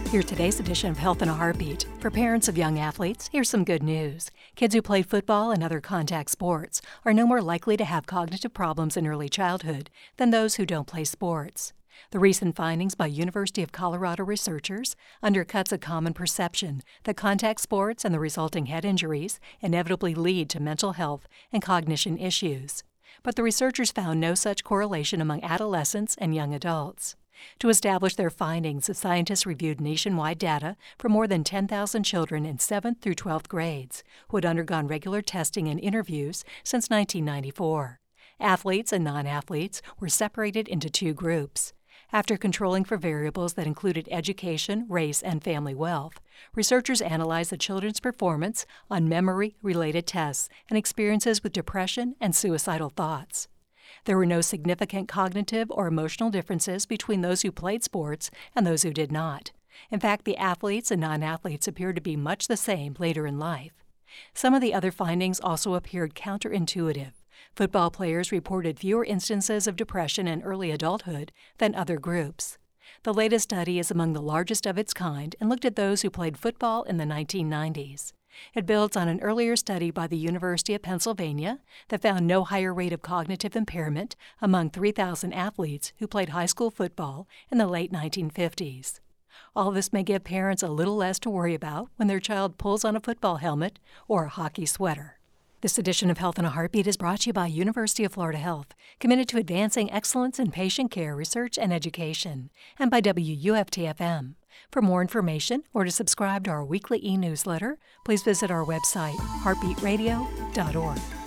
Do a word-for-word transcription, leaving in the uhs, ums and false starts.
Here's today's edition of Health in a Heartbeat. For parents of young athletes, here's some good news. Kids who play football and other contact sports are no more likely to have cognitive problems in early childhood than those who don't play sports. The recent findings by University of Colorado researchers undercuts a common perception that contact sports and the resulting head injuries inevitably lead to mental health and cognition issues. But the researchers found no such correlation among adolescents and young adults. To establish their findings, the scientists reviewed nationwide data for more than ten thousand children in seventh through twelfth grades who had undergone regular testing and interviews since nineteen ninety-four. Athletes and non-athletes were separated into two groups. After controlling for variables that included education, race, and family wealth, researchers analyzed the children's performance on memory-related tests and experiences with depression and suicidal thoughts. There were no significant cognitive or emotional differences between those who played sports and those who did not. In fact, the athletes and non-athletes appeared to be much the same later in life. Some of the other findings also appeared counterintuitive. Football players reported fewer instances of depression in early adulthood than other groups. The latest study is among the largest of its kind and looked at those who played football in the nineteen nineties. It builds on an earlier study by the University of Pennsylvania that found no higher rate of cognitive impairment among three thousand athletes who played high school football in the late nineteen fifties. All this may give parents a little less to worry about when their child pulls on a football helmet or a hockey sweater. This edition of Health in a Heartbeat is brought to you by University of Florida Health, committed to advancing excellence in patient care, research, and education, and by W U F T F M. For more information or to subscribe to our weekly e-newsletter, please visit our website, heartbeat radio dot org.